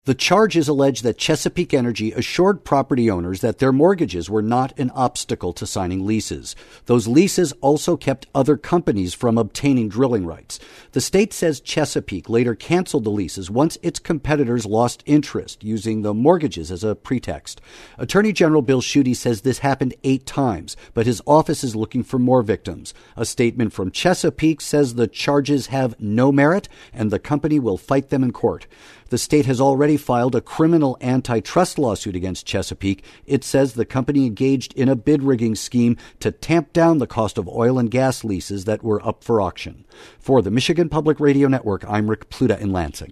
The charges allege that Chesapeake Energy assured property owners that their mortgages were not an obstacle to signing leases. Those leases also kept other companies from obtaining drilling rights. The state says Chesapeake later canceled the leases once its competitors lost interest, using the mortgages as a pretext. Attorney General Bill Schuette says this happened 8 times, but his office is looking for more victims. A statement from Chesapeake says the charges have no merit and the company will fight them in court. The state has already filed a criminal antitrust lawsuit against Chesapeake. It says the company engaged in a bid rigging scheme to tamp down the cost of oil and gas leases that were up for auction. For the Michigan Public Radio Network, I'm Rick Pluta in Lansing.